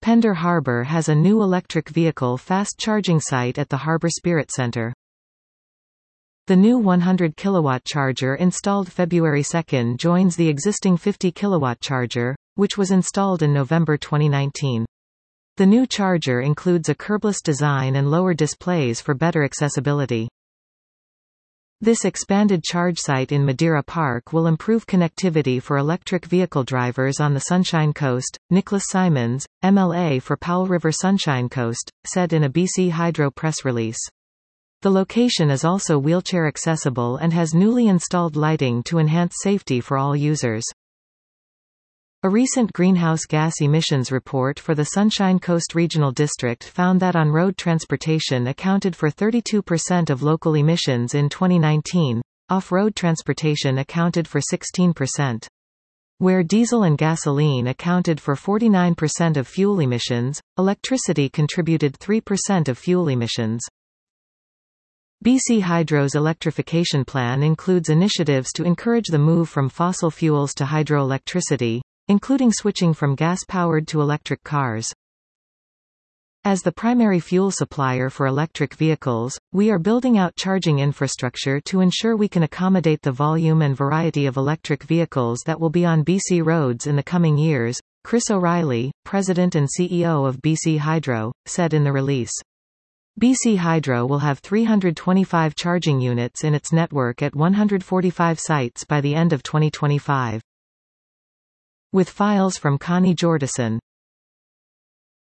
Pender Harbour has a new electric vehicle fast charging site at the Harbour Spirit Centre. The new 100 kW charger installed February 2 joins the existing 50 kW charger, which was installed in November 2019. The new charger includes a curbless design and lower displays for better accessibility. This expanded charge site in Madeira Park will improve connectivity for electric vehicle drivers on the Sunshine Coast, Nicholas Simons, MLA for Powell River Sunshine Coast, said in a BC Hydro press release. The location is also wheelchair accessible and has newly installed lighting to enhance safety for all users. A recent greenhouse gas emissions report for the Sunshine Coast Regional District found that on-road transportation accounted for 32% of local emissions in 2019, off-road transportation accounted for 16%. Where diesel and gasoline accounted for 49% of fuel emissions, electricity contributed 3% of fuel emissions. BC Hydro's electrification plan includes initiatives to encourage the move from fossil fuels to hydroelectricity, including switching from gas-powered to electric cars. As the primary fuel supplier for electric vehicles, we are building out charging infrastructure to ensure we can accommodate the volume and variety of electric vehicles that will be on BC roads in the coming years, Chris O'Reilly, President and CEO of BC Hydro, said in the release. BC Hydro will have 325 charging units in its network at 145 sites by the end of 2025. With files from Connie Jordison.